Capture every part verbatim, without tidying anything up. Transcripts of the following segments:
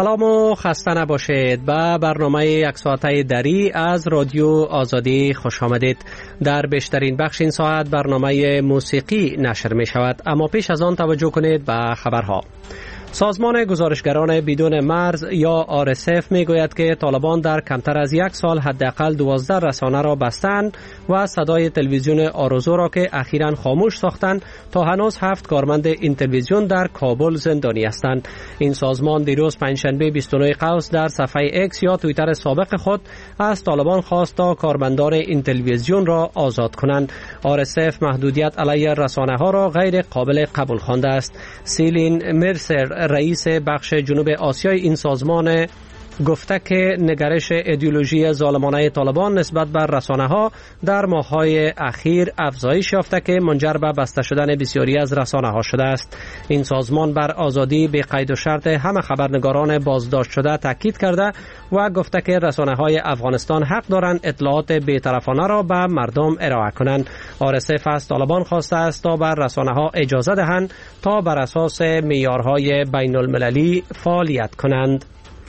سلام و خسته نباشید. به برنامه یک ساعته دری از رادیو آزادی خوش آمدید. در بیشترین بخش این ساعت برنامه موسیقی نشر می شود، اما پیش از آن توجه کنید به خبرها. سازمان گزارشگران بدون مرز یا آر اس اف می گوید که طالبان در کمتر از یک سال حداقل دوازده رسانه را بستند و صدای تلویزیون آرزو را که اخیراً خاموش ساختند تا هنوز هفت کارمند این تلویزیون در کابل زندانی هستند. این سازمان دیروز پنجشنبه بیست و نه قوس در صفحه اکس یا توییتر سابق خود از طالبان خواست تا کارمندان این تلویزیون را آزاد کنند. آر اس اف محدودیت علیه رسانه ها را غیر قابل قبول خوانده است. سیلین مرسر رئیس بخش جنوب آسیای این سازمان گفته که نگرش ایدئولوژی ظالمانه طالبان نسبت بر رسانه ها در ماه‌های اخیر افزایش یافته که منجر به بسته شدن بسیاری از رسانه ها شده است. این سازمان بر آزادی به قید و شرط همه خبرنگاران بازداشت شده تاکید کرده و گفته که رسانه های افغانستان حق دارند اطلاعات بی‌طرفانه را به مردم ارائه کنند. آر اس اف از طالبان خواسته است تا بر رسانه ها اجازه دهند تا بر اساس معیارهای بین المللی فعالیت کنند.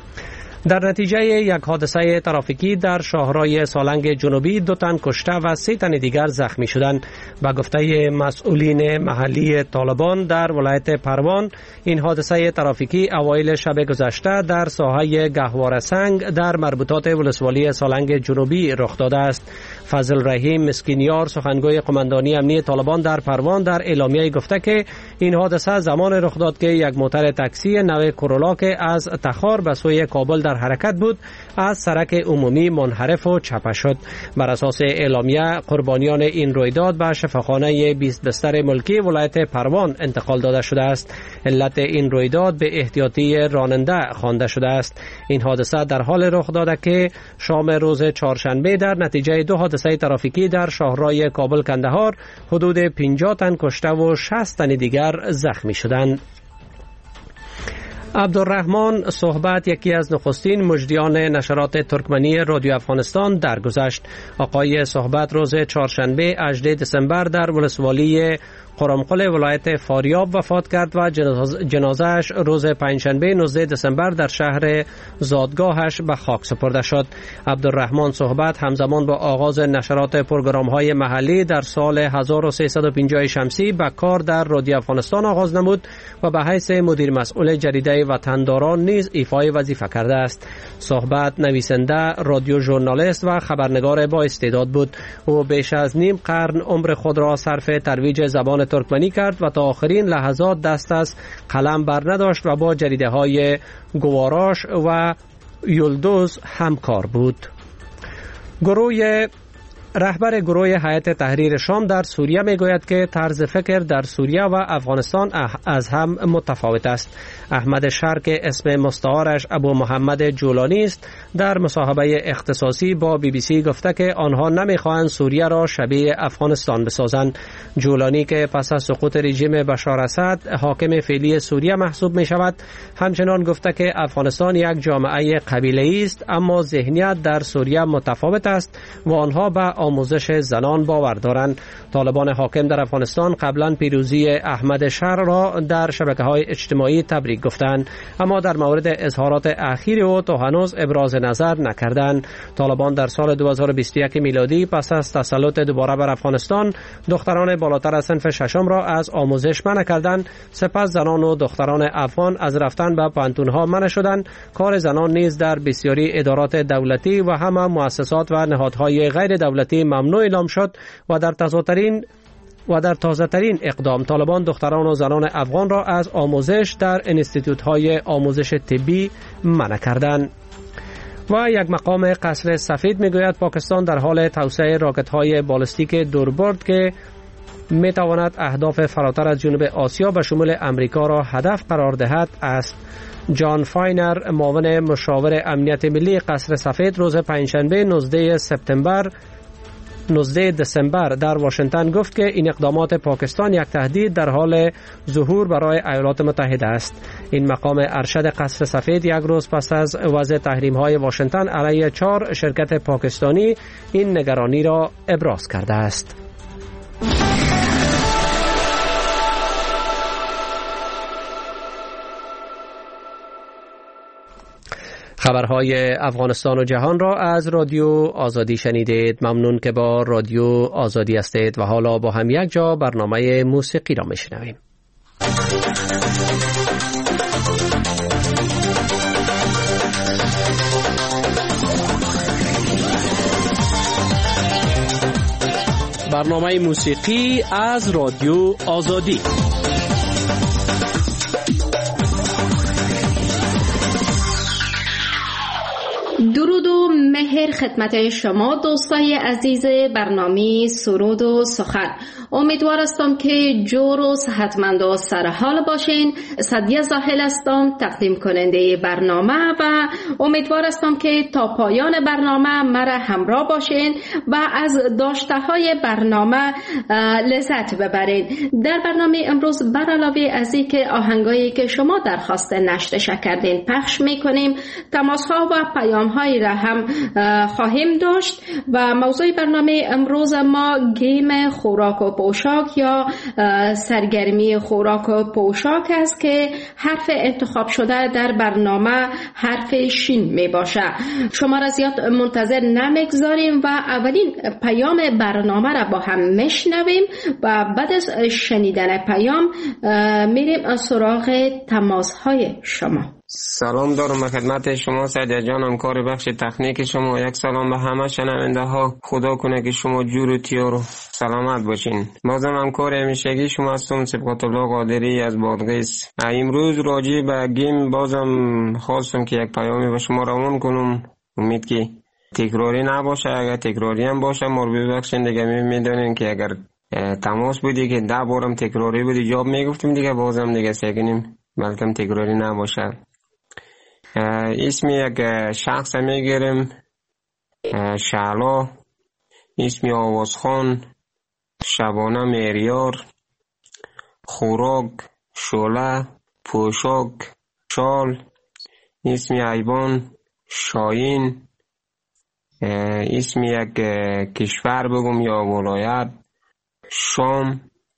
در نتیجه یک حادثه ترافیکی در شاهرای سالنگ جنوبی دو تن کشته و سه تن دیگر زخمی شدند. به گفته مسئولین محلی طالبان در ولایت پروان، این حادثه ترافیکی اوایل شب گذشته در ساحه گهواره سنگ در مربوطات ولسوالی سالنگ جنوبی رخ داده است. فضل رحیم مسکینیار سخنگوی قماندانی امنیتی طالبان در پروان در اعلامیه گفته که این حادثه زمان رخ داد که یک موتر تاکسی نو کورولا که از تخار به سوی کابل در حرکت بود از سرک عمومی منحرف و چپه شد. بر اساس اعلامیه قربانیان این رویداد به شفاخانه بیست بستر ملکی ولایت پروان انتقال داده شده است. علت این رویداد به احتیاطی راننده خوانده شده است. این حادثه در حال رخ داده که شام روز چهارشنبه در نتیجه دو حادثه ترافیکی در شاهرای کابل کندهار حدود پنجاه تن کشته و شصت تن دیگر زخمی شدند. عبدالرحمن صحبت یکی از نخستین مجریان نشرات ترکمنی رادیو افغانستان درگذشت. آقای صحبت روز چهارشنبه هجدهم دسامبر در ولسوالی قرمقل ولایت فاریاب وفات کرد و جنازهش روز پنجشنبه نوزدهم دسامبر در شهر زادگاهش به خاک سپرده شد. عبدالرحمن صحبت همزمان با آغاز نشرات پروگرام‌های محلی در سال هزار و سیصد و پنجاه شمسی به کار در رادیو افغانستان آغاز نمود و به حیث مدیر مسئول جریده وطنداران نیز ایفای وظیفه کرده است. صحبت نویسنده، رادیو ژورنالیست و خبرنگار با استعداد بود. او بیش از نیم قرن عمر خود را صرف ترویج زبان ترکمنی کرد و تا آخرین لحظات دست از قلم بر نداشت و با جریده های گواراش و یلدوز همکار بود. گروه رهبر گروه هیئت تحریر شام در سوریه میگوید که طرز فکر در سوریه و افغانستان از هم متفاوت است. احمد شر که اسم مستعارش ابو محمد جولانی است در مصاحبه اختصاصی با بی بی سی گفته که آنها نمیخواهند سوریه را شبیه افغانستان بسازند. جولانی که پس از سقوط رژیم بشار اسد حاکم فعلی سوریه محسوب می شود همچنان گفته که افغانستان یک جامعه قبیله‌ای است اما ذهنیت در سوریه متفاوت است و آنها به آموزش زنان باور دارند. طالبان حاکم در افغانستان قبلا پیروزی احمد شر را در شبکه‌های اجتماعی تبریک گفتند اما در مورد اظهارات اخیر او تا هنوز ابراز نظر نکردند. طالبان در سال دو هزار و بیست و یک میلادی پس از تسلط دوباره بر افغانستان دختران بالاتر از صنف ششم را از آموزش منع کردند. سپس زنان و دختران افغان از رفتن به پانتون‌ها منع شدند. کار زنان نیز در بسیاری ادارات دولتی و همه مؤسسات و نهادهای غیر دولتی ممنوع اعلام شد و در تازه‌ترین و در تازه‌ترین اقدام طالبان دختران و زنان افغان را از آموزش در انستیتوت‌های آموزش طبی منع کردند. و یک مقام قصر سفید میگوید پاکستان در حال توسعه راکت‌های بالستیک دوربرد که می تواند اهداف فراتر از جنوب آسیا به شمول امریکا را هدف قرار دهد است. جان فاینر معاون مشاور امنیت ملی قصر سفید روز پنجشنبه نوزدهم سپتامبر نوزدهم دسامبر در واشنگتن گفت که این اقدامات پاکستان یک تهدید در حال ظهور برای ایالات متحده است. این مقام ارشد قصر سفید یک روز پس از وضع تحریم‌های واشنگتن علیه چهار شرکت پاکستانی این نگرانی را ابراز کرده است. خبرهای افغانستان و جهان را از رادیو آزادی شنیدید. ممنون که با رادیو آزادی هستید و حالا با هم یک جا برنامه موسیقی را میشنویم. برنامه موسیقی از رادیو آزادی. درود و مهر خدمت شما دوستای عزیز برنامه سرود و سخن. امیدوار هستم که جور و صحتمند و سرحال باشین. سعدیه زاهل هستم، تقدیم کننده برنامه و امیدوار هستم که تا پایان برنامه مرا همراه باشین و از داشته های برنامه لذت ببرین. در برنامه امروز بر علاوه از این که آهنگایی که شما درخواست نشرش کردین پخش میکنیم، تماس ها و پیام هایی را هم خواهیم داشت و موضوع برنامه امروز ما گیم خوراک و پوشاک یا سرگرمی خوراک و پوشاک است که حرف انتخاب شده در برنامه حرف شین می باشه. شما را زیاد منتظر نمیگذاریم و اولین پیام برنامه را با هم میشنویم و بعد از شنیدن پیام میریم سراغ تماس های شما. سلام دارم خدمت شما سعدیه جان، همکار بخش تکنیک شما. یک سلام به همه شنونده ها. خدا کنه که شما جور و تیار و سلامت باشین. بازم همکار همیشگی شما هستم، سبقت الله قادری از بادغیس. امروز راجع به گیم بازم خواستم که یک پیامی به شما روان کنم. امید که تکراری نباشه. اگر تکراری هم باشه ما رو ببخشین دیگه. میدونین که اگر تماس بودی که ده بارم تکراری بودی جواب میگفتیم دیگه، بازم دیگه سگنیم بلکه تکراری نباشه. اسم یک شخص میگیرم، شعلا، اسم آوازخان، شبانه میریار، خوراک، شوله، پوشاک، شال، اسم ایبان، شاین، اسم یک کشور بگم یا ولایت، شام،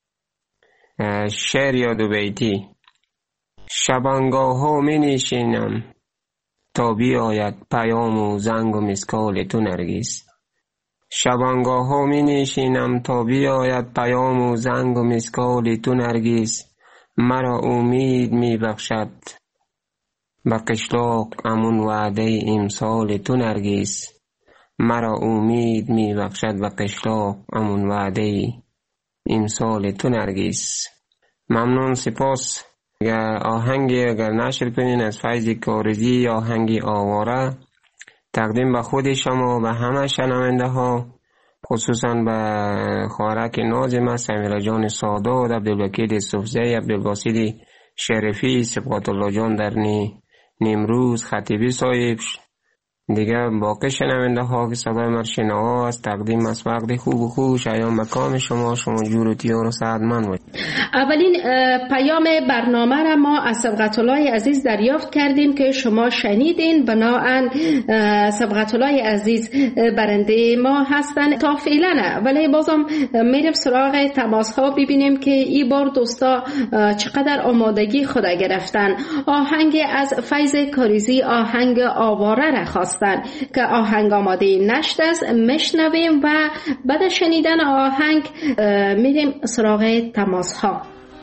شعر یا دو بیتی. شبانگاه ها می نشینم تا بیاید پیام و زنگ و مسکال تو نرگس. شبانگاه ها می نشینم تا بیاید پیام و زنگ و مسکال تو نرگس. مرا امید می بخشد به قشلاق امون وعده امسال تو نرگس. مرا امید می بخشد به قشلاق امون وعده امسال تو نرگس. ممنون، سپاس. آهنگی اگر نشر کنین از فیض کارزی، آهنگی آواره، تقدیم به خود شما و همه شنونده ها، خصوصا به خوارک نازم سمیرا جان سادات، عبدالوکیل صفزی، عبدالباسط شرفی، سبقت الله جان در نیمروز، خطیبی صاحب، دیگه باقی شنونده ها که صدای مرشنه است. تقدیم از وقت خوب و خوش ایام مکام شما. شما جور و تیار و سعدمند باشید. اولین پیام برنامه را ما از سبقت الله عزیز دریافت کردیم که شما شنیدین. بناهن سبقت الله عزیز برنده ما هستن تا فعلا نه، ولی بازم میریم سراغ تماس ها ببینیم که این بار دوستا چقدر آمادگی خود گرفتن. آهنگ از فیض کاریزی، آهنگ آواره را خواست که آهنگ آماده نشد است. میشنویم و بعد شنیدن آهنگ میریم سراغ تماس ها.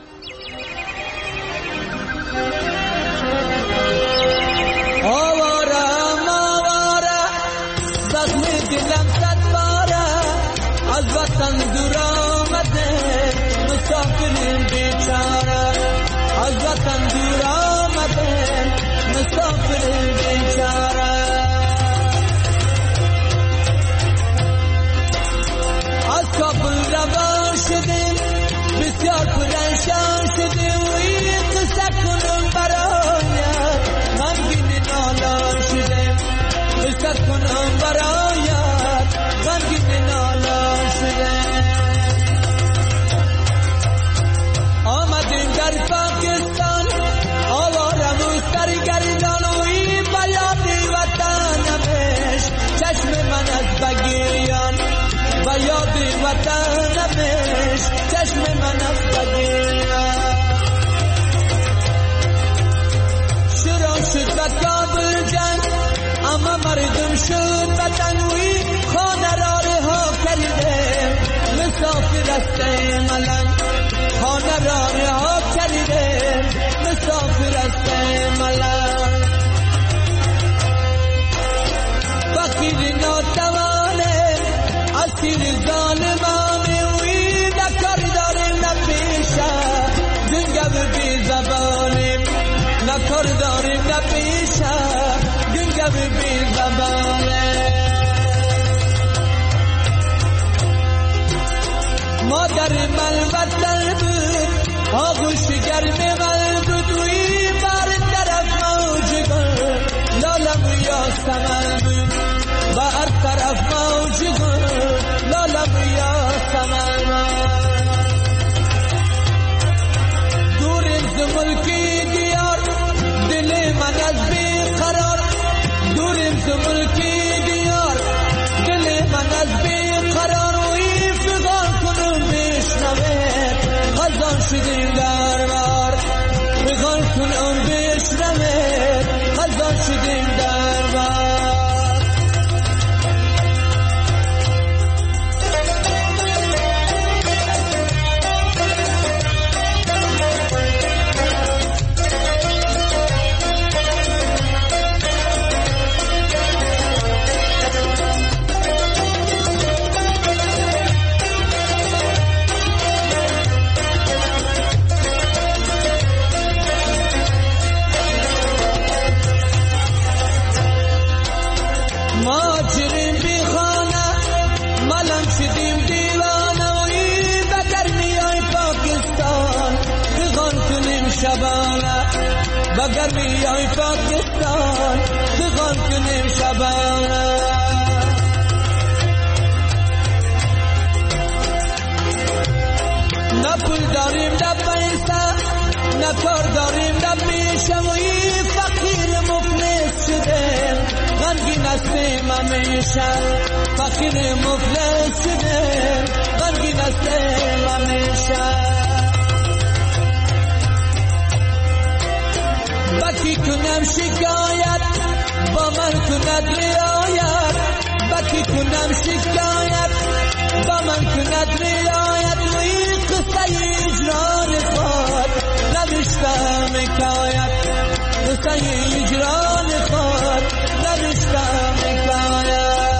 آوارم آواره زخم دلم صد باره، از وطن دور آمده مسافر بیچاره. از وطن دور آمده مسافر بیچاره. از کابل روان شدیم بسیار پرنشان شدیم و این قصه کنم برایت غمگین نالان شدیم. قصه کنم برایت غمگین نالان شدیم. آمدیم در پاکستان آوارم و سرگردان و این بیاد وطنمش چشم من از بگیان. و یاد وطنمش چشم من از بگیان. شروع شد و کابل جنگ مردم شد وطنوی خانه را رها کرده مسافر است ملنگ خانه را رها کرده مسافر است ملنگ فقیر ناتوانه اسیر ظالمانه وی نکار داره نپیشه گنگو بی زبانه نکار داره نپیشه گنگو بی زبانه مادر من وطن بود آغوش گرم من بود وی بر طرف موج گل لالم یا سمن بود بر طرف موج گل لالم یا سمن دور از ملکی دیار دل من از بی قرار دور از ملکی دیار دل من از بی قرار وی فغان کنم بشنوه غزان شدیم در بار فغان کنم بشنوه غزان شدیم در بار ماجرین بی خانه ملنگ شدیم دیوانه وی بگر میای پاکستان فغان کنیم شبانه بگر میای پاکستان فغان کنیم شبانه نه پول داریم نه پیسه نه کار داریم نه پیشه وی فقیر مفلس شدیم غمگین هستیم همیشه فقیر مفلس شدیم غمگین هستیم همیشه بکی کنم شکایت با من کند رعایت بکی کنم شکایت با من کند رعایت وی قصه اجرار خود نوشتم حکایت قصه اجرار خود نوشتم حکایت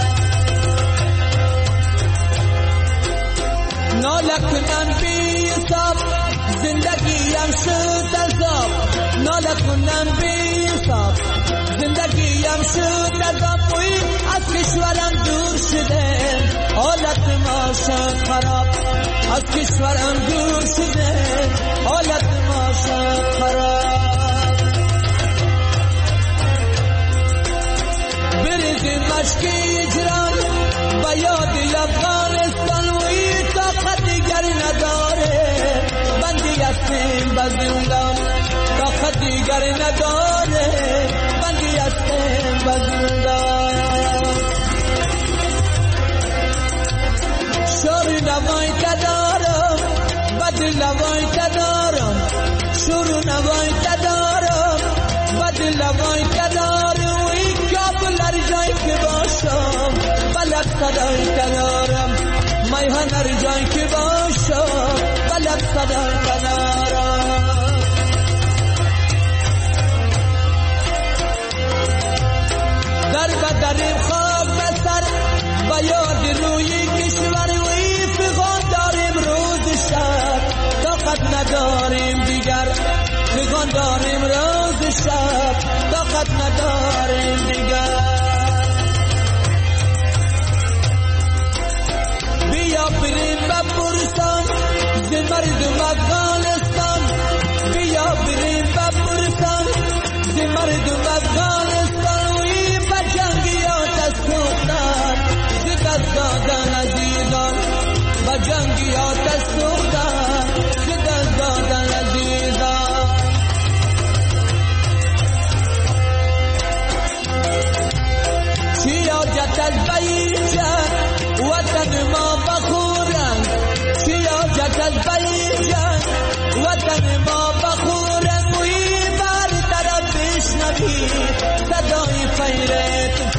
ناله کنم بی حساب زندگیم شد عذاب ناله کنم بی حساب زندگیم شد عذاب وی از کشورم دور شده حالت ما شد خراب از کشورم دور شده حالت ما شد خراب بریزیم مشک اجران با یاد افغانستان وی طاقت دیگر نداره بندی هستیم به زندان طاقت دیگر نداره بندی هستیم به زندان شور نوای تدارم بدل نوای تدارم شور نوای تدارم بدل نوای تدارم وی کابل هر جای که باشم بلد صدای تدارم میهن هر جای که باشم بلد صدای تدارم در بدریم خواب بسر و یاد روی کشور وی فغان داریم روز شب طاقت نداریم دیگر فغان داریم روز شب طاقت نداریم دیگر بیا بریم به پرستان ز مردم افغانستان بیا بریم به پرستان ز مردم افغانستان وی به جنگیات سوختن ز دست دادن عزیزان به جنگیات سوختن ز دست دادن عزیزان چی حاجت از بیجن وطن ما بخورن چی حاجت از بیجن وطن ما بخورن وی بر طرف بشنوی صدای خیرت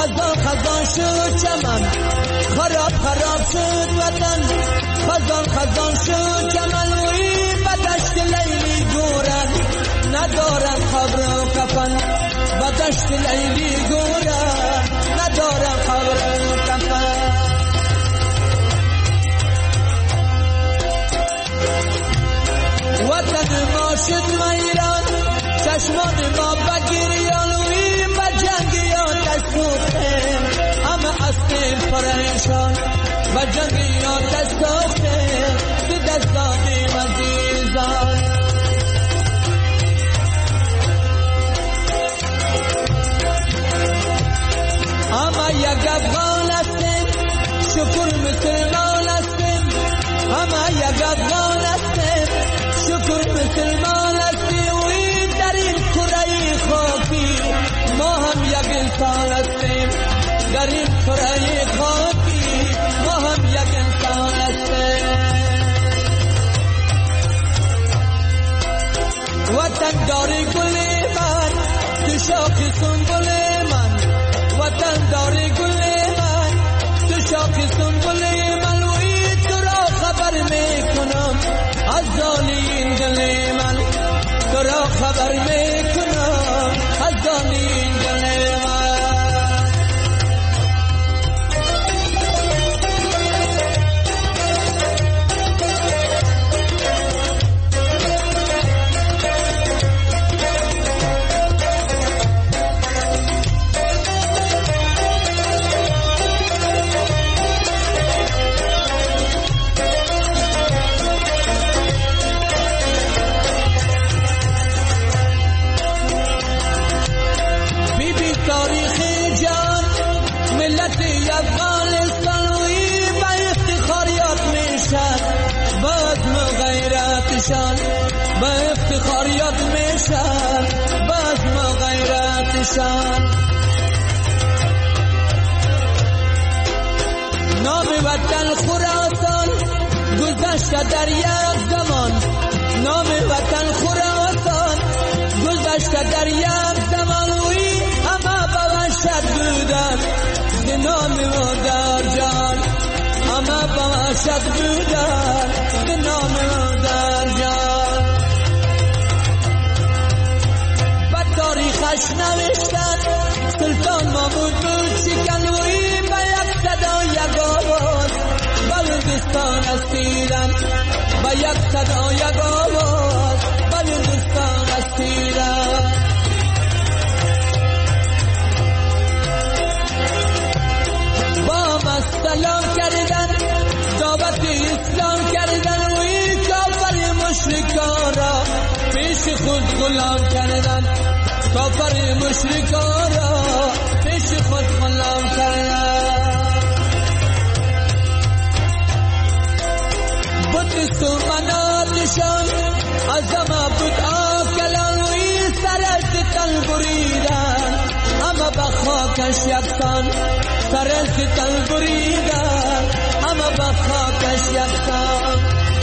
خزان خزان شد چمن خراب خراب شد وطن خزان خزان شد چمن وی بدشت لیلی گورن ندارن خبر و کفن بدشت لیلی گورن ندارن خبر و کفن وطن ما شد ویران چشمان ما بگیریان وی بجنگیان دست سوخته همه هستیم پریشان بجنگیان دست سوخته به دست دادیم عزیزان همه یک افغان هستیم شکر مسلمان هستیم همه یک افغان هستیم شکر مسلمان هستیم وی در این کره خاکی ما هم یک انسان هستیم در این کره خاکی ما هم یک انسان هستیم وطن داری گل من تو شاخ سنبل من وطن داری گل من تو شاخ سنبل من وی تو را خبر میکنم از دانی دل من تو را خبر میکنم از دانی دل من با افتخاریات میشن باز ما غیرتشان نام وطن خراسان گذشته در یک زمان نام وطن خراسان گذشته در یک زمان وی همه بوشت بودن به نام ما در جان همه بوشت بودن به نام ما در جان تاریخش نوشتن سلطان محمود بود شکنوی با یک صدا یک آواز بلوچستان اسیرن با یک صدا یک آواز بلوچستان اسیرن با ما سلام کردن دعوت اسلام کردن وی کافر مشرکان را پیش خود غلام کردن کافر مشرکان را پیش خود غلام کردن بت سومناتشان از همه بود آکلان وی سرز تن بریدن همه بخاکش یکسان سرز تن بریدن همه بخاکش یکسان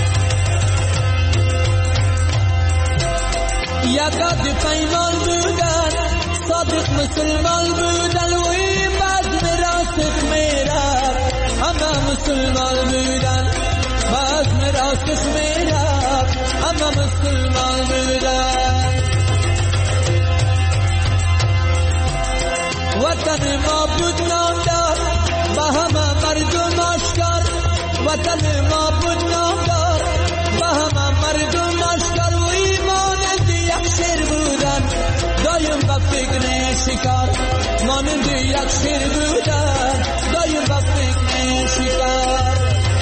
یکاد پیمان بودن صادق مسلمان بودن وی بعد میراث میرا همه مسلمان بودن بعد میراث میرا همه مسلمان بودن وطن ما بود نامدار با همه مردم آشکار وطن ما بود نامدار با همه مردم آشکار وی مانند یک شیر بودن دایم با فکر شکار مانند یک شیر بودن دایم با فکر شکار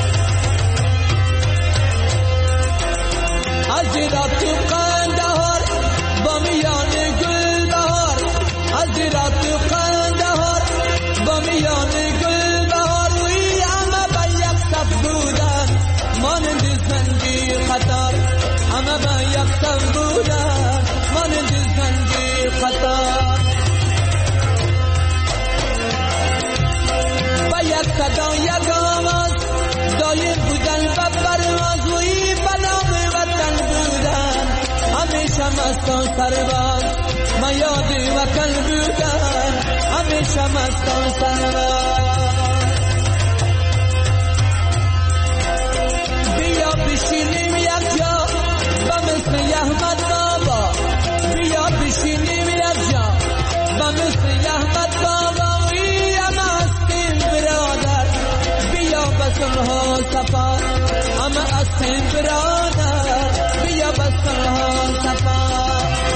از رات قندهار با میان گل بهار از رات قندهار با میان گل بهار وی همه با یک صف بودن مانند زنجیر قطار همه با یک صف بودن مانند زنجیر قطار با یک صدا یک آواز دایر بودن و پرواز وی بنام وطن بودن همیشه مستان سرباز ما یاد وطن بودن همیشه مستان سرور بیا بشینیم یک جا با مثل احمد بابا بیا بشینیم یک جا با مثل احمد بابا وی اما هستیم برادر بیا بسنها سفر اما هستیم برادر بیا بسنها سفر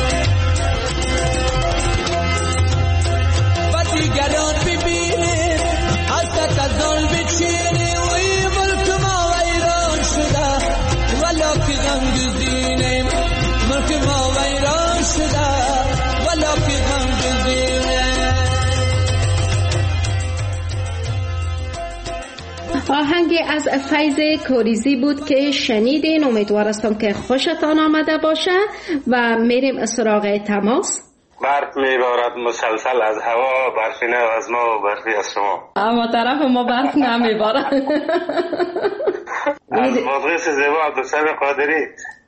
و دیگران ببینیم حتی کزان بچینیم وی ملک ما ویران شده ولا که غمگزینیم ملک ما ویران شده ولا که غمگزینیم. آهنگی از فیض کوریزی بود که شنیدین. امیدوارستم که خوشتان آمده باشه و میریم سراغ تماس. برف میبارد مسلسل از هوا، برفی نه از ما و برفی از شما. اما طرف ما برف نمیبارد. از بادغیس زیبا عبدالسلام قادری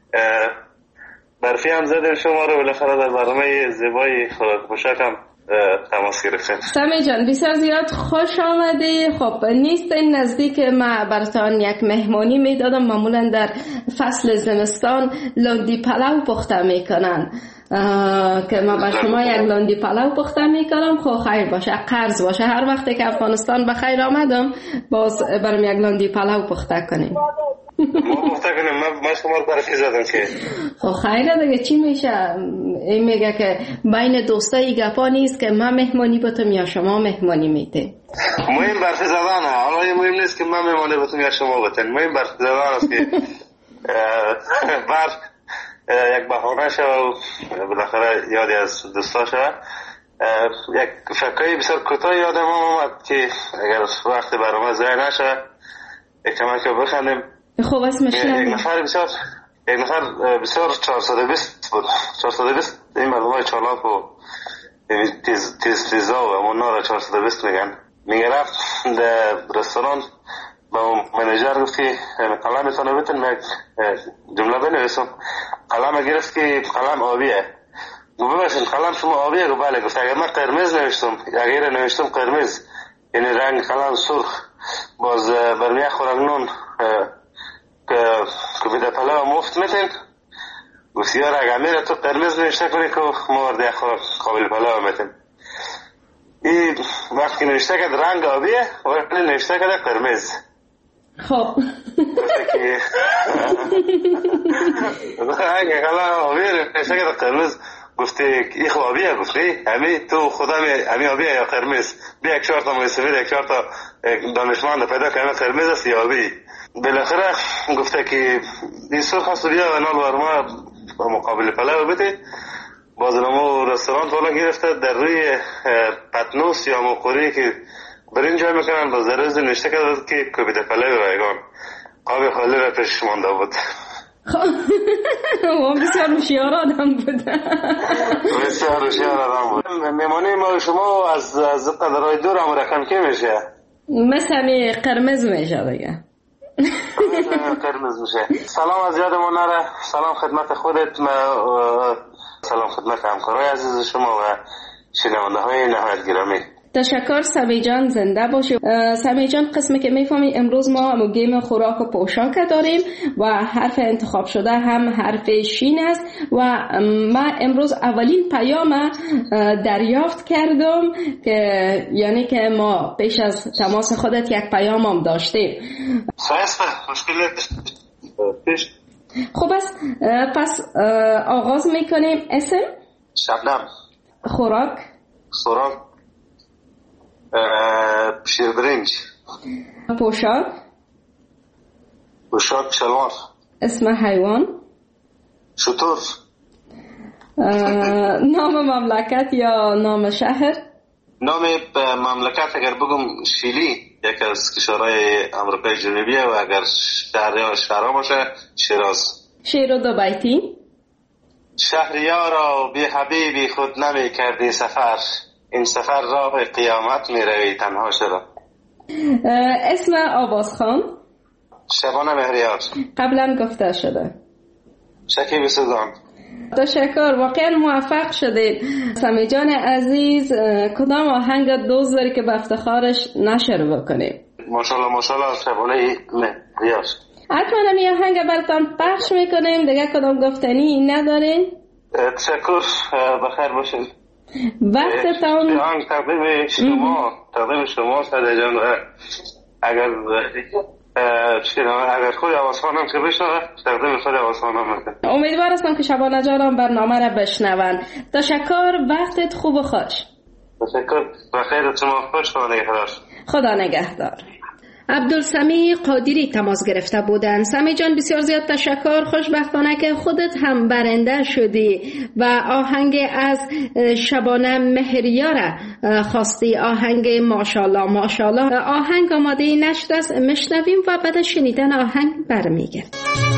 برفی هم زدیم شما رو بالاخره در برنامه زیبای خوراک پوشاکم تماس گرفتیم. سمی جان بسیار زیاد خوش آمدی. خب نیست این نزدیک ما براتان یک مهمانی میدادم. معمولا در فصل زمستان لاندی پلو پخته میکنن که ما بر شما یک لاندی پلو پخته میکنم. خب خیر باشه، قرض باشه، هر وقتی که افغانستان بخیر آمدم باز برام یک لاندی پلو پخته کنیم. ما پخته کنیم. من شما رو برفی زدم که خب خیره دیگه چی میشه. این میگه که بین دوستایی گپا نیست که من مهمانی بتم یا شما مهمانی میده. مهم برفی زدانه. حالا این مهم نیست که من مهمانی بتم یا شما بتن. مهم برفی زدان است که برف یک بهانه شد و بالاخره یادی از دوستا شد. یک فکری بسیار کوتاه یادم آمد که اگر وقت برنامه ضایع نشه یک کمک بخندیم. خب اسمش یک نفر بسیار یک نفر بسیار چهارصد و بیست بود. چهارصد و بیست این مردمای چالاک و تیز تیز تیزا و اونا را چهارصد و بیست میگن. میگه رفت در رستوران با منیجر گفت که قلم میتونه بتن من جمله بنویسم. قلم گرفت که قلم آبیه. گفت ببخشید قلم شما آبیه؟ گفت بله. گفت اگر من قرمز نوشتم اگر نوشتم قرمز یعنی رنگ قلم سرخ باز برمی خوراک نون که کبیده پلاو مفت میتین؟ گفت یار اگر میره تو قرمز نوشته کنی که ما ورده خوراک قابل پلاو میتین. این وقتی نوشته کرد رنگ آبیه وقتی نوشته کرد قرمز. خب گفته که رنگ قلم آبیه نوشته کرد قرمز. گفته این خب آبیه. گفته همی تو خدا همی آبیه یا قرمز؟ بیا یک چهار تا موسیقی یک چهار تا دانشمند پیدا که همی قرمز است یا آبی. بالاخره گفته که این سرخ است و بیا و نال ورما مقابل پلاو بده. باز نمو رستوران فالا گرفته در روی پتنوس یا مقوری که برین جای میکنن باز در روز نوشته کرده که کبیده پلاو رایگان قاب خالی را پیش مانده بود. ما بسیار روشیار آدم بود. بسیار روشیار آدم بود. میمانی ما شما از از قدرهای دور هم رقم که میشه؟ مثلا قرمز میشه دیگه. قرمز میشه. سلام از یادمون نره. سلام خدمت خودت، سلام خدمت همکارای عزیز شما و شنونده های نهایت گرامی. تشکر سمی جان، زنده باشی. سمی جان قسمی که میفهمی امروز ما هم گیم خوراک و پوشاک داریم و حرف انتخاب شده هم حرف شین است و من امروز اولین پیام دریافت کردم که یعنی که ما پیش از تماس خودت یک پیام هم داشتیم. سایسته مشکل پیش. خوب است، پس آغاز میکنیم. اسم؟ شبنم. خوراک؟ خوراک شیربرنج. پوشاک؟ پوشاک شلوار. اسم حیوان؟ شتر. نام مملکت یا نام شهر؟ نام مملکت اگر بگم شیلی یک از کشورهای امریکای جنوبی و اگر شهر یا شهرها باشه شیراز. شیر و دو بیتی؟ شهریارا بی حبیبی خود نمی کردی سفر، این سفر راه قیامت می روی تنها شده. اسم آوازخوان؟ شبانه مهریار. قبلا گفته شده. شکیب سوگان. تشکر، واقعا موفق شدید. سمی جان عزیز، کدام آهنگ دوست داری که به افتخارش نشر بکنیم؟ ماشاءالله ماشاءالله شبانه ریاض. حتما می آهنگ براتون پخش میکنیم، دیگه کدام گفتنی ندارین؟ تشکر، بخیر باشین. وقتتون تقدیم شما تقدیم شما ساده جان. اگر اگر خود آوازخانم که بشنوه تقدیم خود آوازخانم میکنم. امیدوار هستم که شبانه جانم برنامه را بشنون. تشکر، وقتت خوب و خوش. تشکر، بخیر، شما خوش. خدا نگهدار. خدا نگهدار. عبدالسمی قادری تماس گرفته بودند. سمی جان بسیار زیاد تشکر، خوشبختانه که خودت هم برنده شدی و آهنگ از شبانه مهریار خواستی، آهنگ ماشاءالله ماشاءالله. آهنگ آماده نشده است، مشنویم و بعد شنیدن آهنگ برمیگردیم.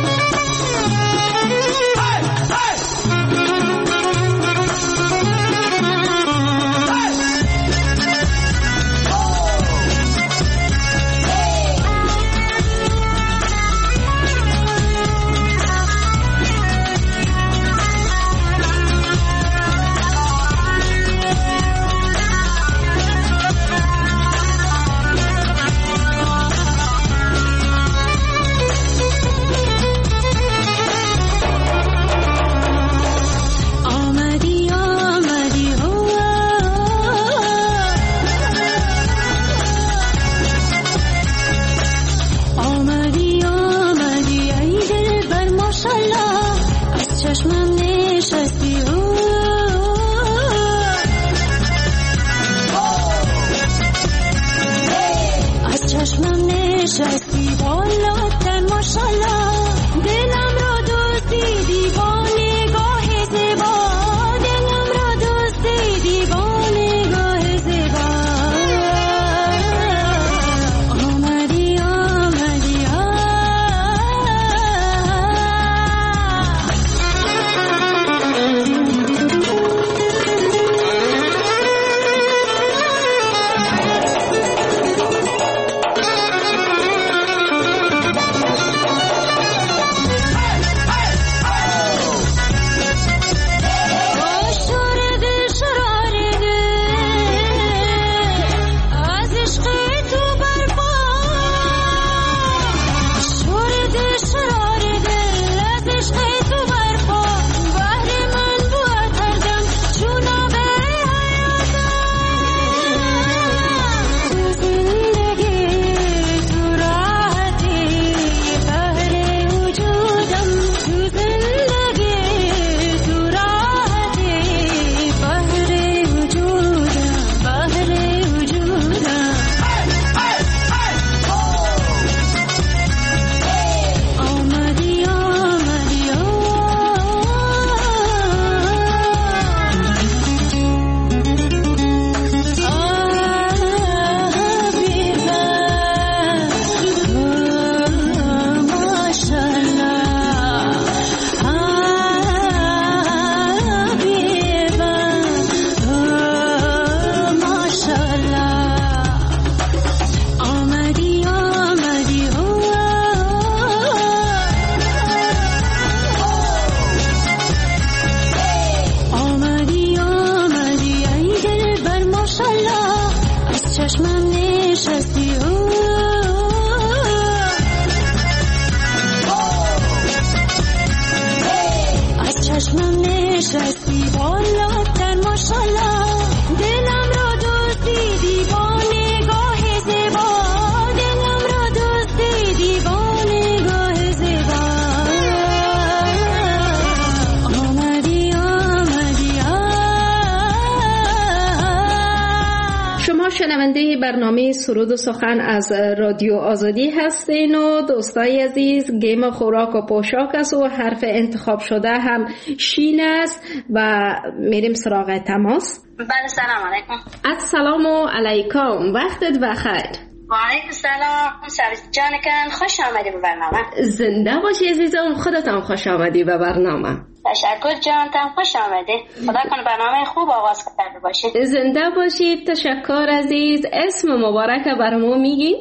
شنونده برنامه سرود و سخن از رادیو آزادی هستین و دوستای عزیز، گیم خوراک و پوشاک است و حرف انتخاب شده هم شین است و میریم سراغ تماس. بله، سلام علیکم. السلام علیکم، وقتت بخیر. و علیکم سلام، سرس جانکن، خوش آمدی به برنامه. زنده باشی عزیزم، خودت هم خوش آمدی به برنامه. تشکر جان، تم خوش آمدی. خدا کنه برنامه خوب آغاز کرده باشی. زنده باشید. تشکر عزیز. اسم مبارک برامو میگی؟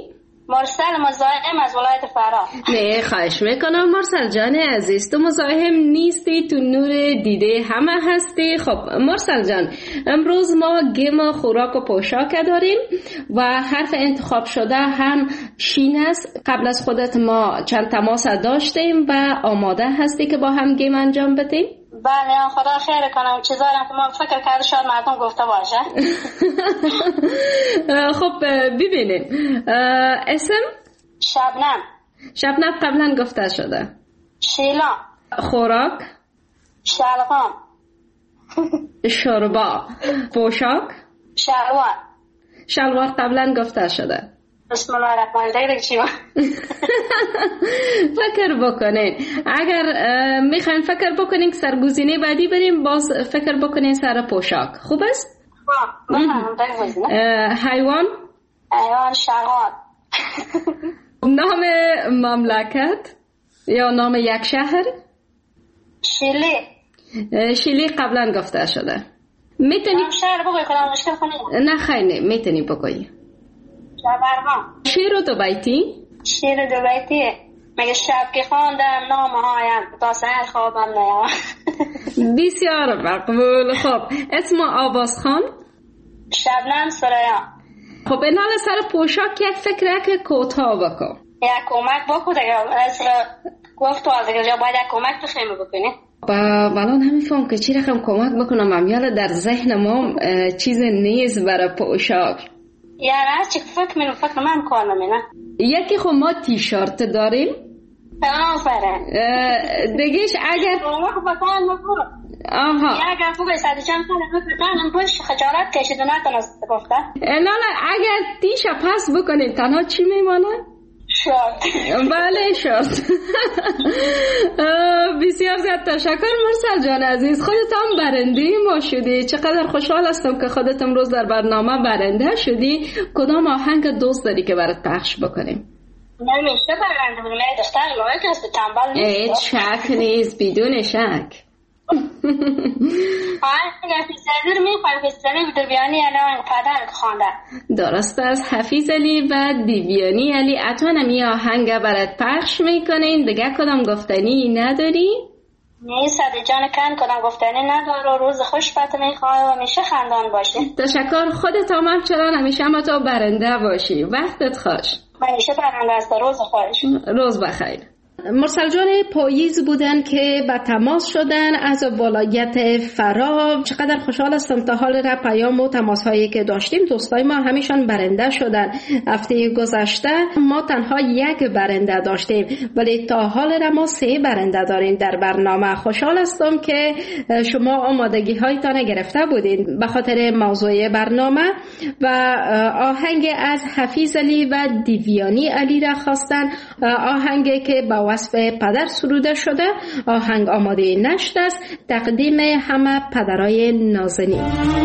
مرسل مزاحم از ولایت فرا. نه خواهش میکنم مرسل جان عزیز، تو مزاحم نیستی، تو نور دیده همه هستی. خب مرسل جان، امروز ما گیم خوراک و پوشاک داریم و حرف انتخاب شده هم شین است. قبل از خودت ما چند تماس داشتیم و آماده هستی که با هم گیم انجام بدیم؟ بله خدا خیر کنم. چیزایی که ما فکر کرده شاید مردم گفته باشه. خب ببینیم. اسم؟ شبنم. شبنم قبلا گفته شده. شیلا. خوراک؟ شلغام. شوربا. پوشاک؟ شلوار. شلوار قبلا گفته شده. بسم الله الرحمن الرحیم. چی فکر بکنین. اگر میخواین فکر بکنین که سرگزینه بعدی بریم، باز فکر بکنین سر پوشاک. خوب است؟ حیوان؟ حیوان شغال. نام مملکت یا نام یک شهر؟ شیلی. شیلی قبلا گفته شده. میتونی شهر بگوی کنم مشکل کنی؟ نه خیلی میتونی بگوی. شبرما. شیر دو بیتی؟ شیر دو بیتی مگه شب که خواندم نامه هایم تا سحر خوابم نیام. بسیار مقبول. خب اسم آواز خان؟ شبنم سریا. خب این حال سر پوشاک یک فکر که کوتاه بکن. یک کمک بکن دیگه. از گفت تو از دیگه باید یک کمک تو خیمه بکنی. با ولان نمیفهم که چی رقم کمک بکنم. امیال در ذهن ما چیز نیست برای پوشاک. یعنی از چی فکر میرم فکر من کار نمینه. یکی خب ما تیشارت داریم. آفرین. دیگهش اگر آها اگر خوب ساده جمع کنم من باش خجالت کشید و نتونست گفته. نه نه اگر تیشا پس بکنیم تنها چی میمانه؟ شورت. بله شورت. بسیار زیاد تشکر مرسل جان عزیز، خودت هم برنده ما شدی. چقدر خوشحال هستم که خودت امروز در برنامه برنده شدی. کدام آهنگ دوست داری که برات پخش بکنیم؟ من میشه برنده بودم. من دختر لایک هست تنبال نیست. شک نیست بدون شک. آهنگ حفیظ علی رو میخوایم. حفیظ علی و دیویانی علی پدر خوانده. درست است. حفیظ علی و دیویانی علی اتوانم یه آهنگ برات پخش میکنین. دیگه کدام گفتنی نداری؟ نیست جان کن کدام گفتنی نداره. روز خوش بات میخواه و همیشه خندان باشی. تشکر. خودت هم همچنان همیشه هم تو برنده باشی. وقتت خوش. همیشه برنده است. روز خوش. روز بخیر. مرسل جان پاییز بودن که به تماس شدن از ولایت فرا. چقدر خوشحال هستم تا حال را پیام و تماس هایی که داشتیم دوستای ما همیشان برنده شدن. هفته گذشته ما تنها یک برنده داشتیم ولی تا حال را ما سه برنده داریم در برنامه. خوشحال هستم که شما آمادگی هایتان گرفته بودین به خاطر موضوع برنامه و آهنگ از حفیظ علی و دیویانی علی را خواستن. آهنگی که با وصف پدر سروده شده. آهنگ آماده نشده است. تقدیم همه پدرای نازنین.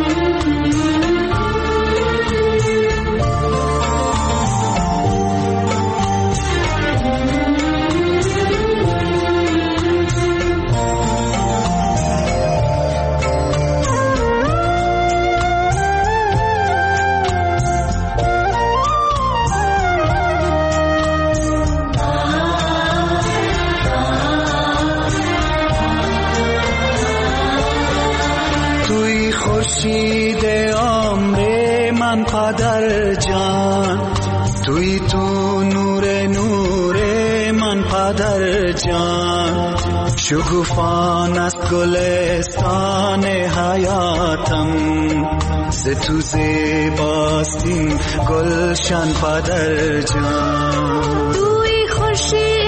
خورشید عمر من پدر جان، توی تو نور نور من پدر جان، شکوفان است گلستان حیاتم، ز تو زیباست این گلشن پدر جان. توی خورشید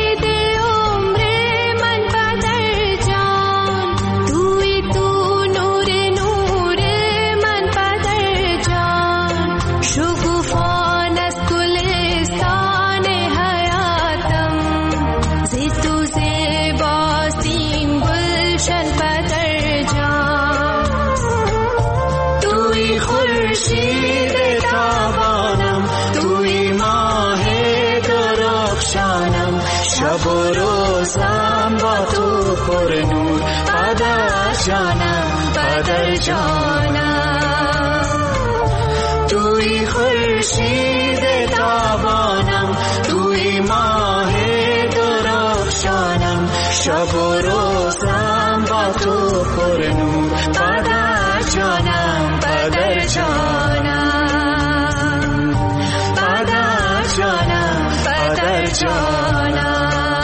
شب و روزم با تو پر نور پدر جانم پدر جانم، توی خورشید تابانم شب و روزم با تو پر نور پدر جانم پدر جانم پدر جانم پدر جانم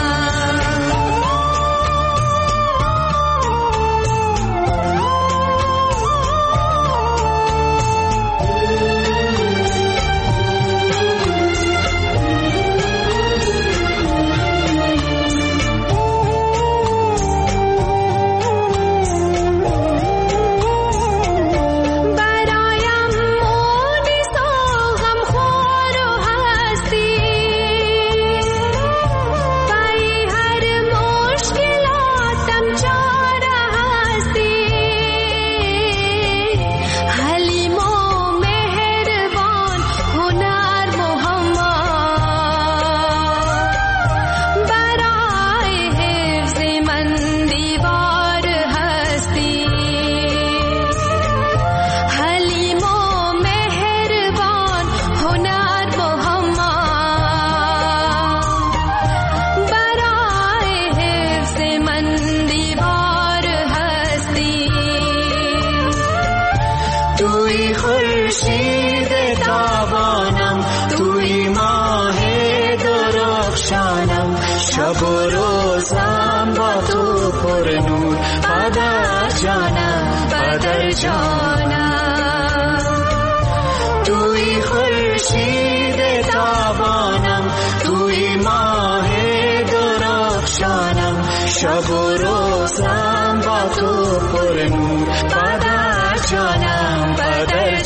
توی خورشید تابانم توی ماه درخشانم شب و روزم با تو پر نور پدر جانم پدر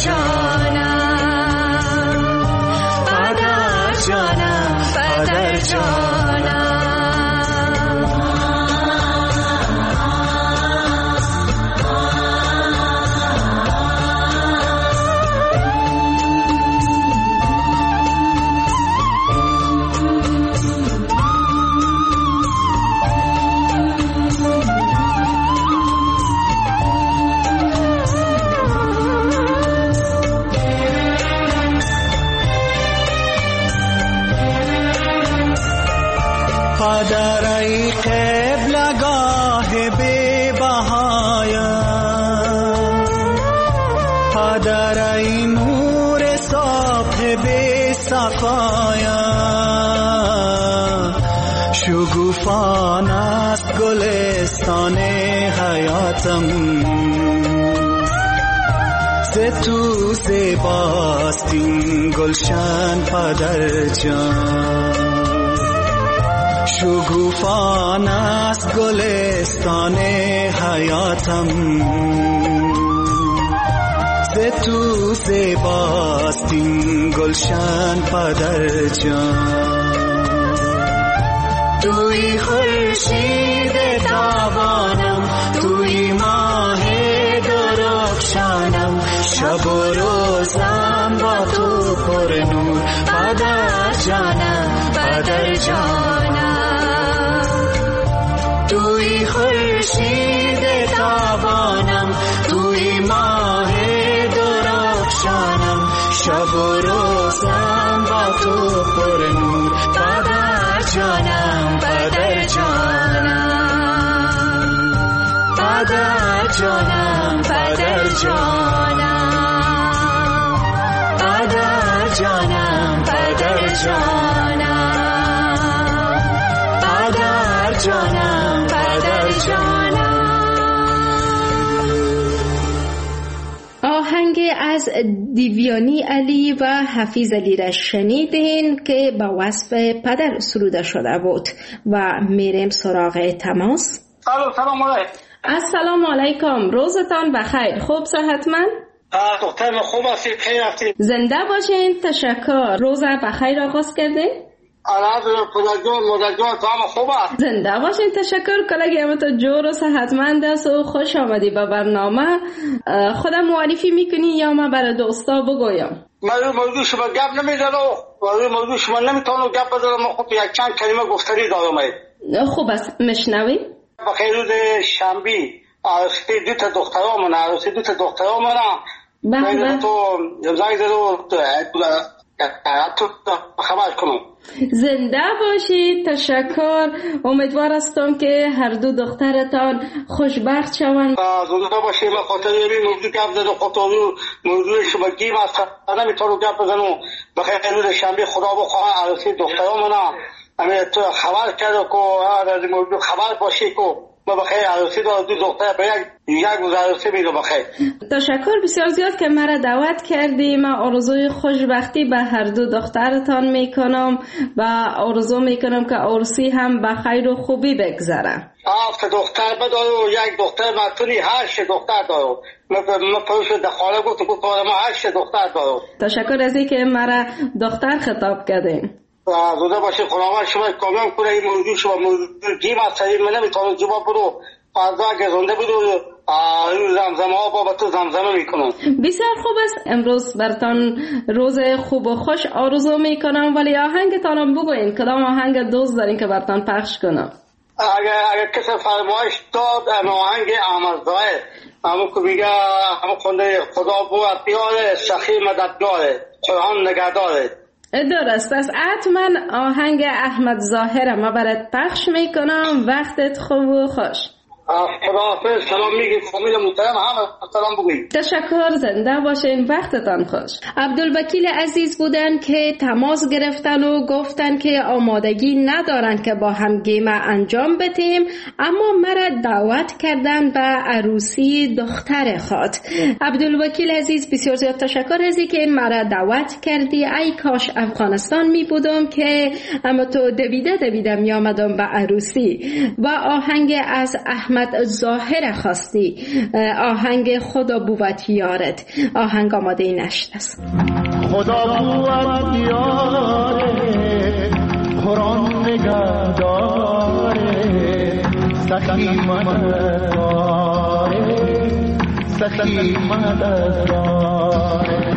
جانم پدر جانم پدر جانم پدر ای قبلگاه بی بهایم پدر ای نور صبح بی سقایم شگوفان است گلستان حیاتم ز تو زیباست این گلشن پدر جان شگوفان است گلستان حیاتم ز تو زیباست این گلشن پدر جان توی خورشید تابانم توی ماه درخشانم شب و روزم با تو پر نور پدر جانم پدر جانم توی خورشید تابانم توی ماه درخشانم شب و روزم با تو پر نور پدر جانم پدر جانم پدر جانم پدر جانم پدر جانم پدر جانم پدر جانم پدر جانم. آهنگ از دیویانی علی و حفیظ علی را شنیدین که با وصف پدر سروده شده بود و میریم سراغ تماس. سلام علیکم. السلام علیکم، روزتان بخیر، خوب صحتمند؟ دختر خوب هستید، خیر هستید؟ زنده باشین، تشکر. روز بخیر آغاز کردین؟ الحمدلله، پدرجان مادرجان تو هم خوب است؟ زنده باشین، تشکر. کلاگی تو جور و صحتمند است و خوش آمدی به برنامه. خودم معرفی میکنی یا من برای دوستا بگویم؟ من موضوع شما گپ نمیزنم و موضوع شما نمیتونم گپ بزنم. خب یک چند کلمه گفتنی دارم. خوب است، مشنویم. بخیر، روز شنبه عروسی دو تا دخترام من عروسی دو تا دخترام من بله تو زنگ زدم تو خبر کنم. زنده باشید. تشکر. امیدوار هستم که هر دو دخترتان خوشبخت شوند. زنده باشید. من خاطر این موضوع گپ زدم، خاطر موضوع شما گیم است نمیتونم گپ بزنم. بخیر روز شنبه خدا بخواه عروسی دخترامون همه تو خبر کرد که از موضوع خبر باشی که ما بخیر عروسی دو دختر به یک یک روز عروسی میدو بخیر. تشکر بسیار زیاد که مرا دعوت کردی. من آرزوی خوشبختی به هر دو دخترتان میکنم و آرزو میکنم که عروسی هم به خیر و خوبی بگذره. هفت دختر بدارو، یک دختر متونی هشت دختر دارو. من پروش دخاله گفت گفت ما هشت دختر دارو. تشکر از این که مرا دختر خطاب کردین. زوده باشه خداوند شما کامیاب کنه. این موضوع شما موضوع گیم است من نمیتونم جواب بدم. فردا اگه زنده بدو این زمزمه ها با تو زمزمه میکنم. بسیار خوب است. امروز برتان روز خوب و خوش آرزو میکنم، ولی آهنگتانم بگوین کدام آهنگ دوست دارین که برتان پخش کنم؟ اگه اگه کسی فرمایش داد آهنگ احمد ظاهر همون که میگه همون خونده خدا بو اطیاره سخی مددگاره قرآن نگهداره. درست است. حتما آهنگ احمد ظاهر ما برات پخش میکنم. وقتت خوب و خوش. خداحافظ. سلام میگی فامیل محترم همه سلام بگویید. تشکر. زنده باشین. وقتتان خوش. عبدالوکیل عزیز بودن که تماس گرفتن و گفتن که آمادگی ندارن که با هم گیم انجام بدیم، اما مرا دعوت کردن به عروسی دختر خود. عبدالوکیل عزیز بسیار زیاد تشکر از اینکه مرا دعوت کردی. ای کاش افغانستان می بودم که اما تو دویده دویده می آمدم به عروسی. و آهنگ از احمد ظاهر خواستی، آهنگ خدا بود یارت. آهنگ آماده نشد است. خدا بود یارت قرآن نگهداره سخی مددگاره سخی مددگاره.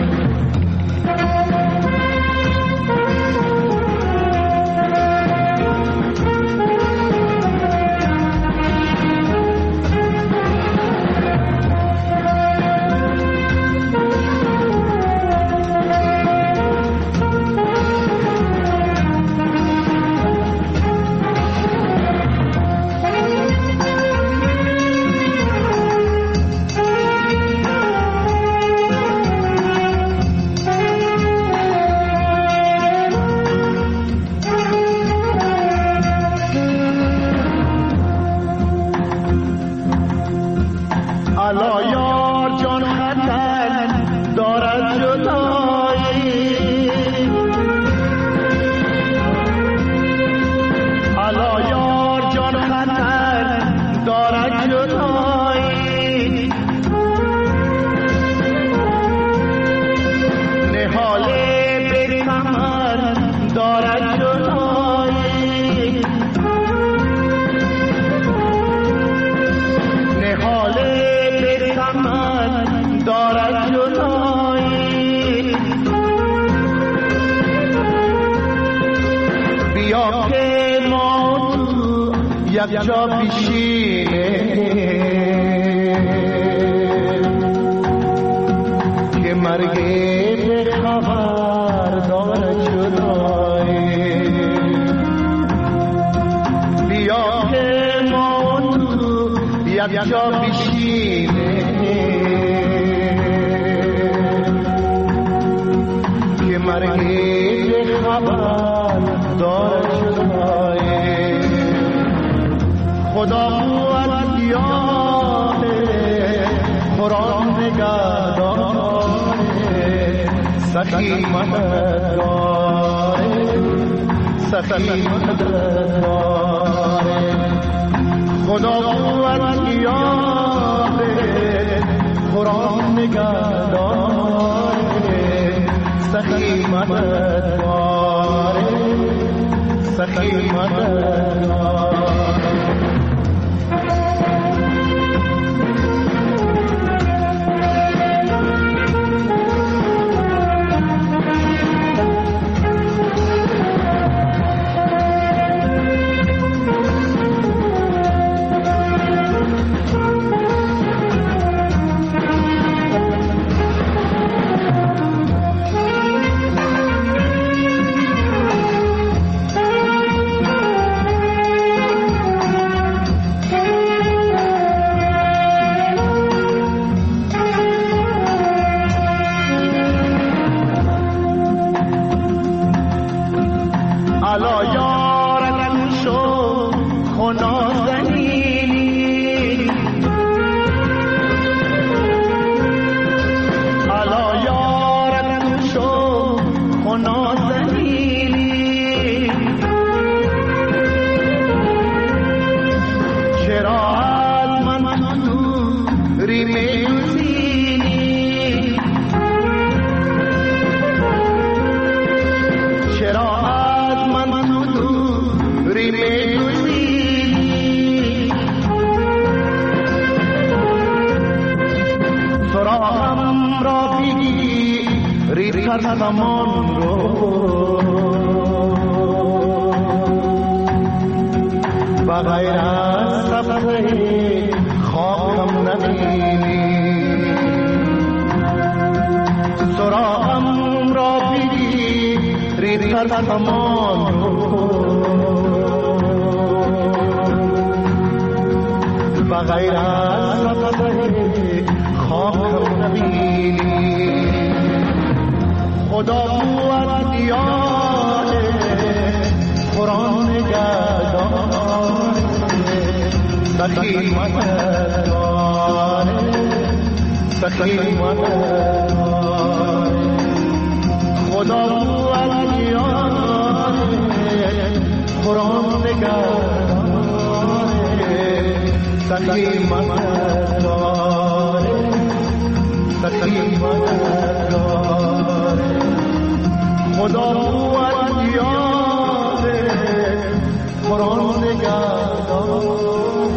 یک جا بشینه که مرگ به خبر دارد جدایی. بیا که ما تو یک جا بشینه که مرگ به خبر دارد جدایی. خدا بود یاره قرآن نگهداره سخی مددگاره سخی مددگاره. خدا بود یاره قرآن نگهداره سخی مددگاره سخی مددگاره. ریختر زمان رو و غیر از صفحه خاکم نبینی سراغم را بگی ریختر زمان رو و غیر از صفحه خاکم نبینی خدا بود دیار قرآن گردان سخی مددگار سخی مددگار خدا بود دیار قرآن گردان سخی مددگار سخی مددگار خدا بود یاد قرآن نگهدار.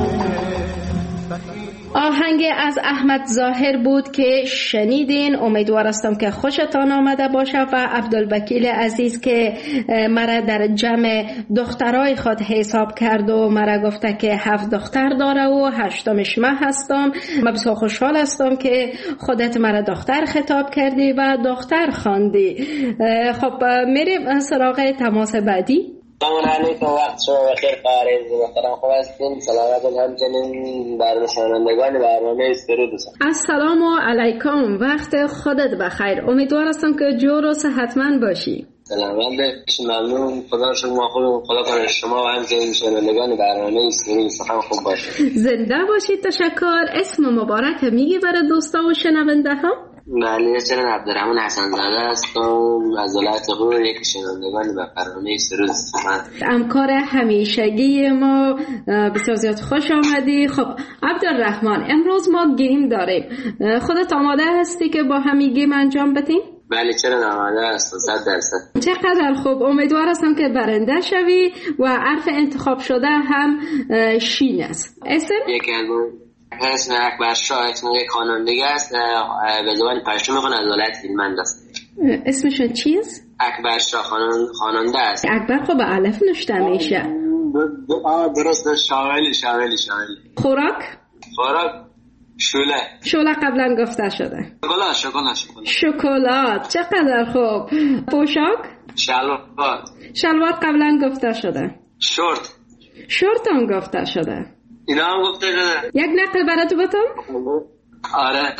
آهنگ از احمد ظاهر بود که شنیدین. امیدوارستم که خوشتان آمده باشه و عبدالوکیل عزیز که مرا در جمع دخترای خود حساب کرد و مرا گفته که هفت دختر داره و هشتمش من هستم. من بسیار خوشحال هستم که خودت مرا دختر خطاب کردی و دختر خواندی. خب میریم سراغ تماس بعدی. سلام علیکم، وقت شما بخیر قارئ محترم، خوب هستین؟ سلامت همچنین بر شنوندگان برنامه سرود. السلام علیکم، وقت خودت بخیر. امیدوارم که جور و صحتمند باشی. سلامت باشی، ممنون. خدا شما خوب، خدا کنه شما و همچنین شنوندگان برنامه سرود سخن خوب باشید. زنده باشید. تشکر. اسم مبارک میگی برای دوستا و شنونده ها؟ بله، اسم عبدالرحمن حسن زاده هستم از ولایت غور، یک شنوندگان به برنامه سرود سخن. همکار همیشگی ما، بسیار زیاد خوش آمدی. خب عبدالرحمن، امروز ما گیم داریم. خودت آماده هستی که با همین گیم انجام بدیم؟ بله، چرا آماده هستم، صد درصد. چقدر خوب. امیدوارم که برنده شوی و حرف انتخاب شده هم شین است. اسم؟ یک اسم اکبر شاه، اسم یک خواننده است، به زبان پشتو میخونه، از ولایت هلمند است. اسمشون چیست؟ اکبر شاه خواننده است. اکبر خب به الف نوشته میشه. آه درست، شاملی شاملی شاملی. خوراک؟ خوراک شوله. شوله قبلا گفته شده. شکلات شکلات شکلات. شکلات، چقدر خوب. پوشاک؟ شلوار. شلوار قبلا گفته شده. شورت. شورت هم گفته شده. اینا هم گفته شده. یک نقل برای تو بتم؟ آره.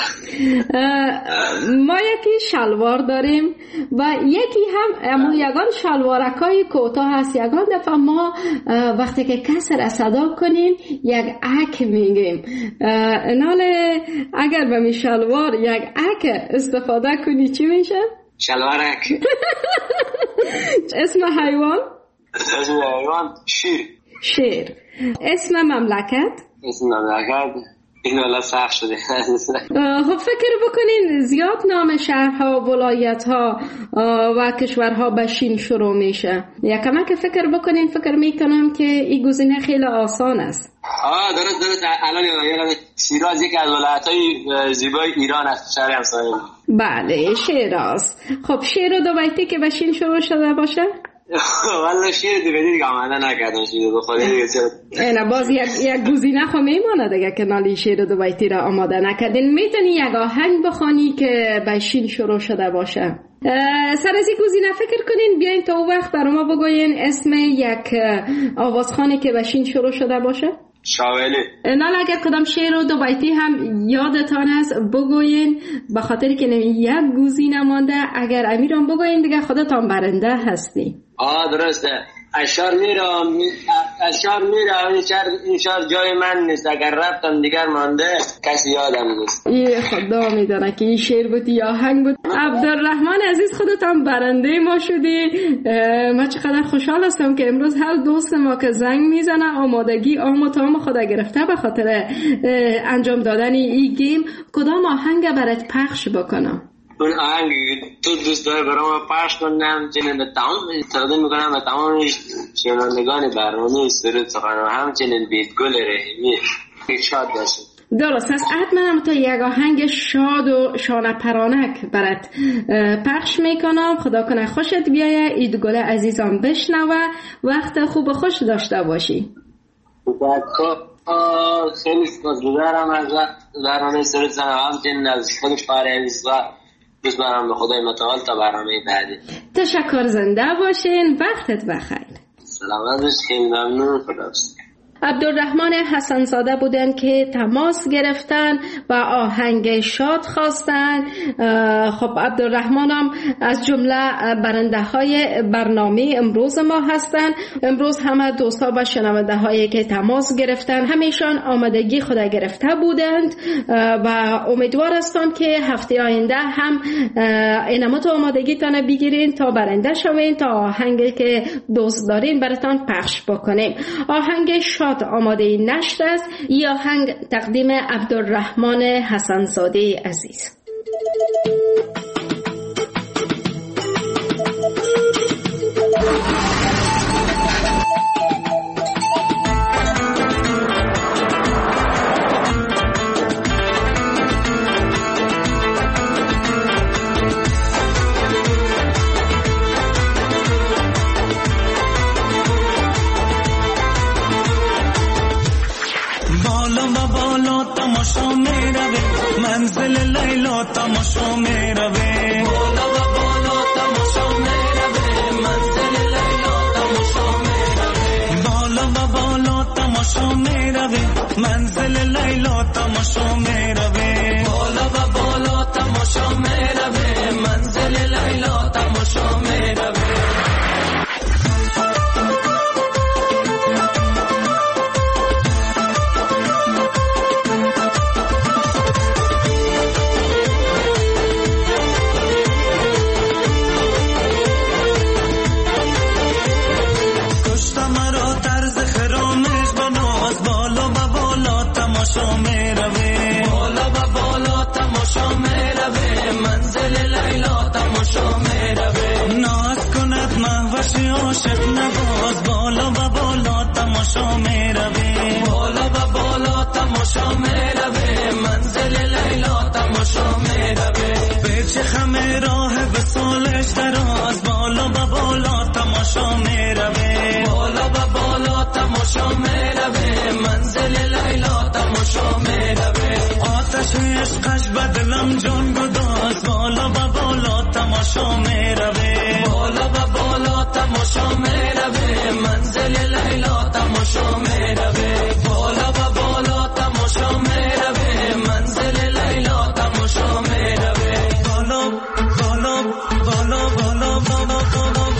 ما یکی شلوار داریم و یکی هم اما یگان شلوارکای کوتاه هست. یگان دفعه ما وقتی که کس را صدا کنیم یک اک میگیم. ناله اگر به می شلوار یک اک استفاده کنی چی میشه؟ شلوارک. اسم حیوان؟ اسم حیوان شیر. شیر. اسم مملکت؟ اسم مملکت این والا سخت شده. خب فکر بکنین زیاد نام شهرها و ولایتها و کشورها به شین شروع میشه. یکم که فکر بکنین، فکر میکنم که این گزینه خیلی آسان است. آه درست درست. الان یادم شیراز یکی از ولایت‌های زیبای ایران است، شهر همسایه. بله، شیراز. خب شیر و دو بیتی که به شین شروع شده باشه؟ والله شیر دیگه دیگه آماده نکردم، شیر دو خاله دیگه چرا. نه باز یک یک گزینه خو میمونه دیگه که نالی شیر دو بیتی را آماده نکردین. میتونی یک آهنگ بخوانی که به شین شروع شده باشه. سر از این گزینه فکر کنین، بیاین تا اون وقت برای ما بگوین اسم یک آوازخانی که به شین شروع شده باشه. شاولی. نال اگر کدام شعر و دو بیتی هم یادتان است بگوین، به خاطر که یک گزینه مانده. اگر امیران بگوین دیگه خودتان برنده هستی. آه درسته. اشار میرم اشار میرم این شهر این شهر جای من نیست، اگر رفتم دیگر مانده کسی یادم نیست. ای خدا میدونه که این شعر بود یا آهنگ بود. عبدالرحمن عزیز، خودتان برنده ما شدی. من چقدر خوشحال هستم که امروز هر دوست ما که زنگ میزنه آمادگی آم و تام خدا گرفته به خاطر انجام دادن این گیم. کدام آهنگ برات پخش بکنم؟ اون آهنگ تو دوست داری برام پخش کنم، چنین به تمام تقدیم میکنم به تمام شنوندگان برنامه سرود سخن و همچنین بیت گل رحیمی. شاد باشید. درست است. حتما تو یک آهنگ شاد و شانه پرانک برات پخش میکنم. خدا کنه خوشت بیایه. ایدگل عزیزم بشنوه. وقت خوب و خوش داشته باشی. خیلی سپاسگزارم از برنامه سرود زن و همچنین از خودش پارهویز و دوست دارم به خدای متعال تا برنامه بعدی. تشکر، زنده باشین. وقتت بخیر. سلامت باشید. خیلی ممنون. خداحافظ. عبدالرحمن حسن‌زاده بودن که تماس گرفتن و آهنگ شاد خواستن. خب عبدالرحمن هم از جمله برنده های برنامه امروز ما هستن. امروز همه دوستا و شنونده هایی که تماس گرفتن همیشان آمادگی خود گرفته بودند و امیدوار هستم که هفته آینده هم اینمت آمادگی تانه بگیرین تا برنده شوین، تا آهنگی که دوست دارین براتان پخش بکنیم. آهنگ شاد آماده نشر است. این آهنگ تقدیم عبدالرحمن حسن‌زاده عزیز. منزل لیلا تماشا می روه، بالا و بالا تماشا می روه. منزل لیلا تماشا می روه، بالا و بالا تماشا می روه. منزل لیلا تماشا می روه، بالا و بالا تماشا می روه. منزل لیلا تماشا می روه. عاشق نواز بالا و بالا تماشا می روی، بالا و بالا تماشا می روی. منزل لیلا تماشا می روی. به چه خمه راه وصالش دراز، بالا و بالا تماشا می روی، بالا و بالا تماشا می روی. منزل لیلا تماشا می روی. آتش عشقش بدلم جان گداز، بالا و بالا تماشا می روی، بالا و بالا تماشا می روی. منزل لیلا تماشا می روی، بالا و بالا تماشا می روی. منزل لیلا تماشا می روی. بالا بالا بالا بالا بالا بالا.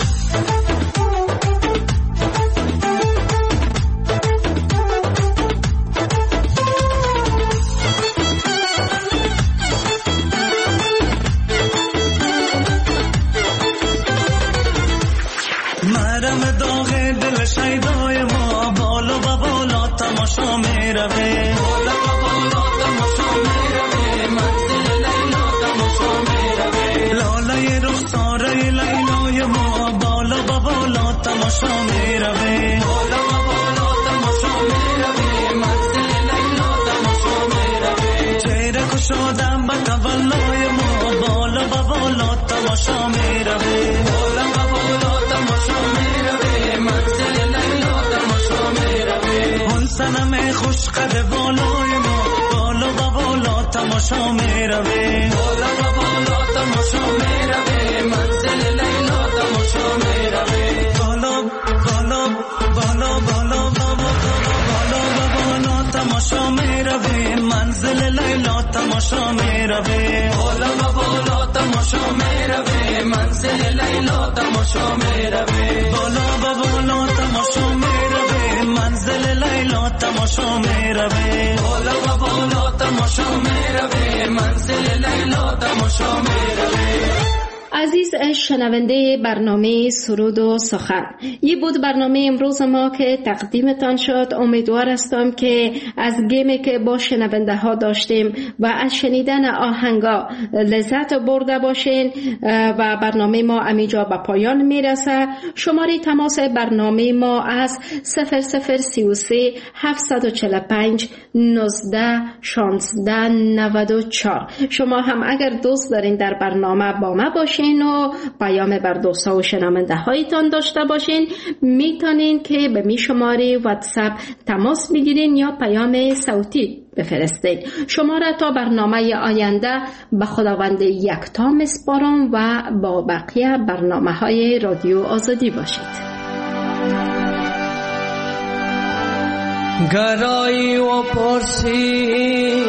مرم داغ دل شیدای ما، بالا و بالا تماشا می روی، بالا و بالا تماشا می روی. منزل لیلا تماشا می روی. لاله رخساره لیلای ما، بالا و بالا تماشا می روی، بالا و بالا تماشا می روی. منزل لیلا تماشا می روی. چهره کشادم به تولای ما، بالا و بالا تماشا می روی، بالا و بالا تماشا می روی. منزل لیلا تماشا می روی. اون صنم خوش قد بالای ما، بالا و بالا تماشا می روی، بالا و بالا تماشا می روی. منزل لیلا تماشا می روی. بالا بالا بالا بالا بالا بالا و بالا تماشا می روی. منزل لیلا تماشا می روی، بالا و بالا تماشا می روی. منزل لیلا تماشا می روی، بالا و بالا تماشا می روی. منزل لیلا تماشا می روی، بالا و بالا تماشا می روی. منزل لیلا تماشا می روی. عزیز شنونده برنامه سرود و سخن، یه بود برنامه امروز ما که تقدیمتان شد. امیدوار هستم که از گیمی که با شنونده ها داشتیم و از شنیدن آهنگا لذت برده باشین و برنامه ما امیجا به پایان میرسه. شماره تماس برنامه ما از صفر صفر سی و سه هفتصد و چهل و پنج نوزده شانزده نود و چهار. شما هم اگر دوست دارین در برنامه با ما باشین و پیام بر دوستا و شنونده هایتان داشته باشین، میتونین که به می شماره واتساپ تماس بگیرین یا پیام صوتی بفرستین. شما را تا برنامه آینده به خداوند یکتا میسپارم و با بقیه برنامه های رادیو آزادی باشید. گرایی و پرسی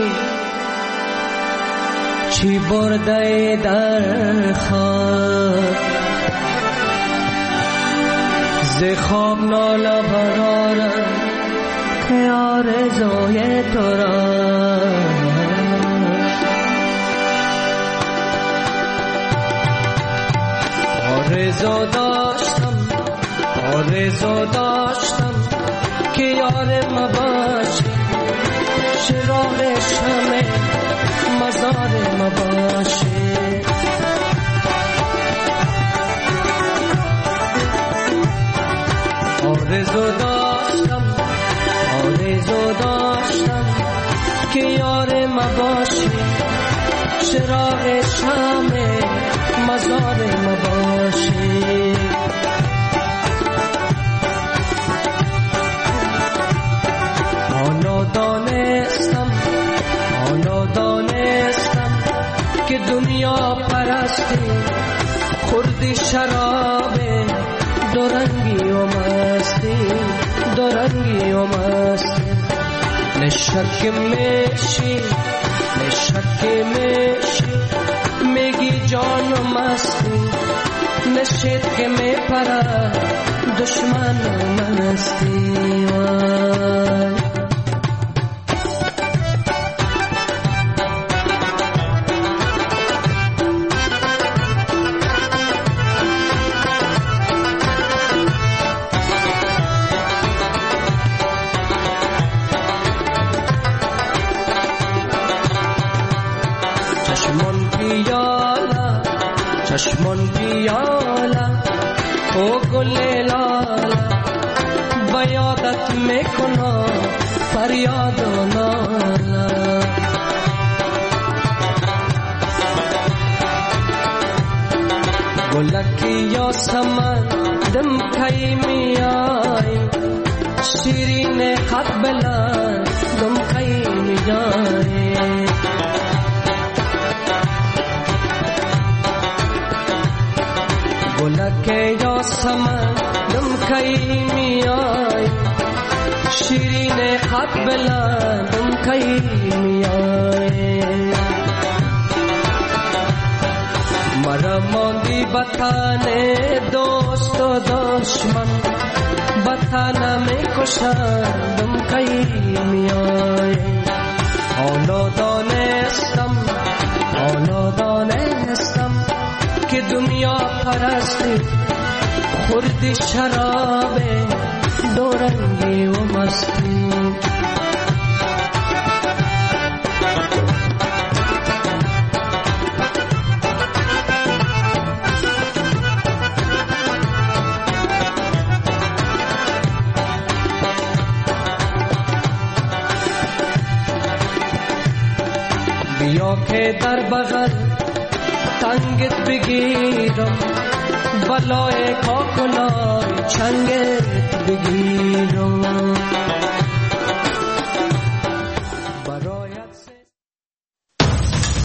چی برده در خواب، ز خواب ناله برارم که آرزوی تو را. آرزو داشتم آرزو داشتم که یار ما باشی، چراغ شمع مزار ما باشی. آرزو داشتم آرزو داشتم که یار ما باشی، چراغ شمع مزار ما باشی. آنو دانستم آنو دانستم که دنیا پرستی خوردی شراب دورنگی و مستی، دورنگی و مستی. نشک میشی نشک میشی میگی جان و مستی، نشید که میپره دشمن و مستی. چشمون پیالا او گل لالا، بیادت میکنم فریاد و نالا. گلکی یا سمن دم کی میای، شیرین خط بلند دم کی میای. گلکی یا سمن دم کی میای، شیرین خط بلند دم کی میای. مرا ماندی بطانه دوست و دشمن، بطانه می کشن دم کی میای. آنو دانستم آنو دانستم که دنیا پرستی خوردی شراب دورنگی و مستی. بیا که در بغل تنگت بگیرم، بلای کاکلای چنگت بگیرم.